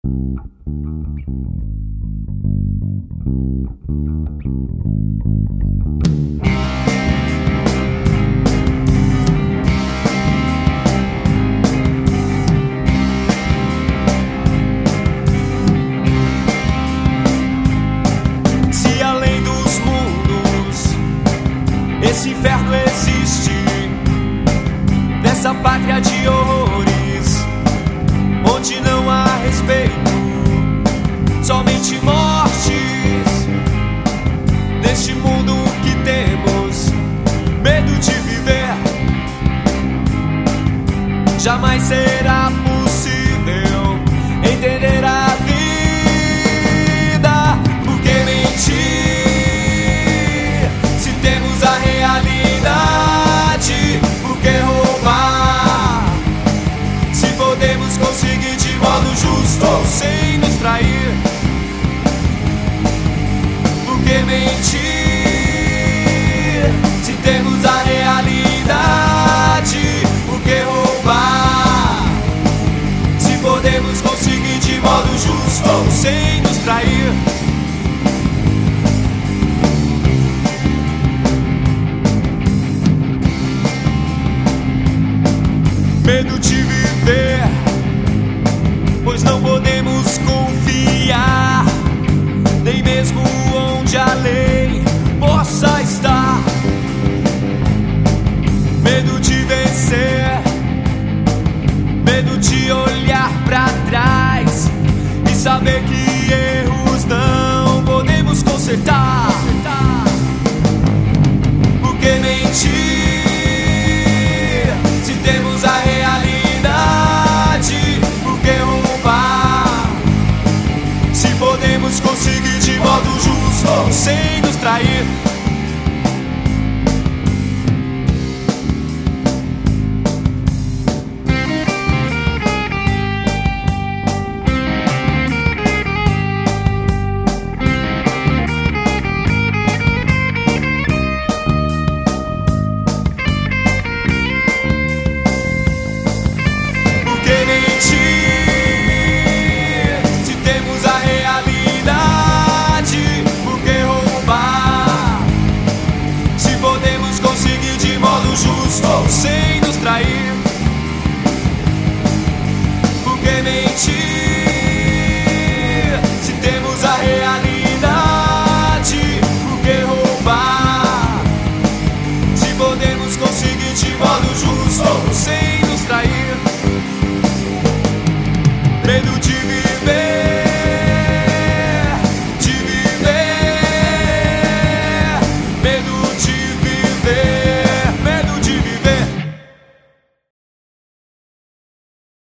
Se além dos mundos esse inferno existe, dessa pátria de horrores, onde não há respeito, somente mortes, neste mundo que temos medo de viver, jamais será possível entender a vida. Por que mentir se temos a realidade? Por que roubar se podemos conseguir de modo justo sem nos trair? Por que mentir se temos a realidade? Por que roubar se podemos conseguir de modo justo sem nos trair? Medo de viver, pois não podemos confiar, nem mesmo onde a lei possa estar. Medo de vencer, medo de olhar pra trás e saber que erros não podemos consertar. Por que mentir se temos a realidade? Por que roubar se podemos conseguir de modo justo sem nos trair?